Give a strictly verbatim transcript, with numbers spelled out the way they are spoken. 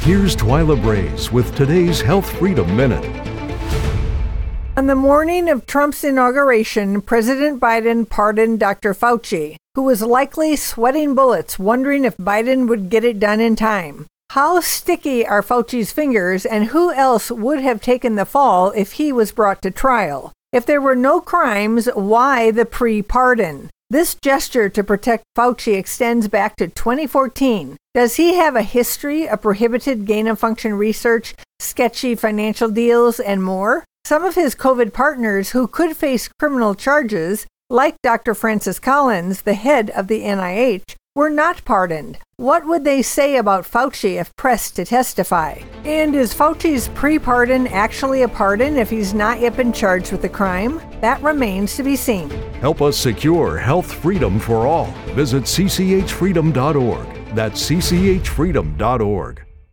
Here's Twyla Braze with today's Health Freedom Minute. On the morning of Trump's inauguration, President Biden pardoned Doctor Fauci, who was likely sweating bullets, wondering if Biden would get it done in time. How sticky are Fauci's fingers, and who else would have taken the fall if he was brought to trial? If there were no crimes, why the pre-pardon? This gesture to protect Fauci extends back to twenty fourteen. Does he have a history of prohibited gain-of-function research, sketchy financial deals, and more? Some of his COVID partners who could face criminal charges, like Doctor Francis Collins, the head of the N I H, were not pardoned. What would they say about Fauci if pressed to testify? And is Fauci's pre-pardon actually a pardon if he's not yet been charged with a crime? That remains to be seen. Help us secure health freedom for all. Visit c c h freedom dot org. That's c c h freedom dot org.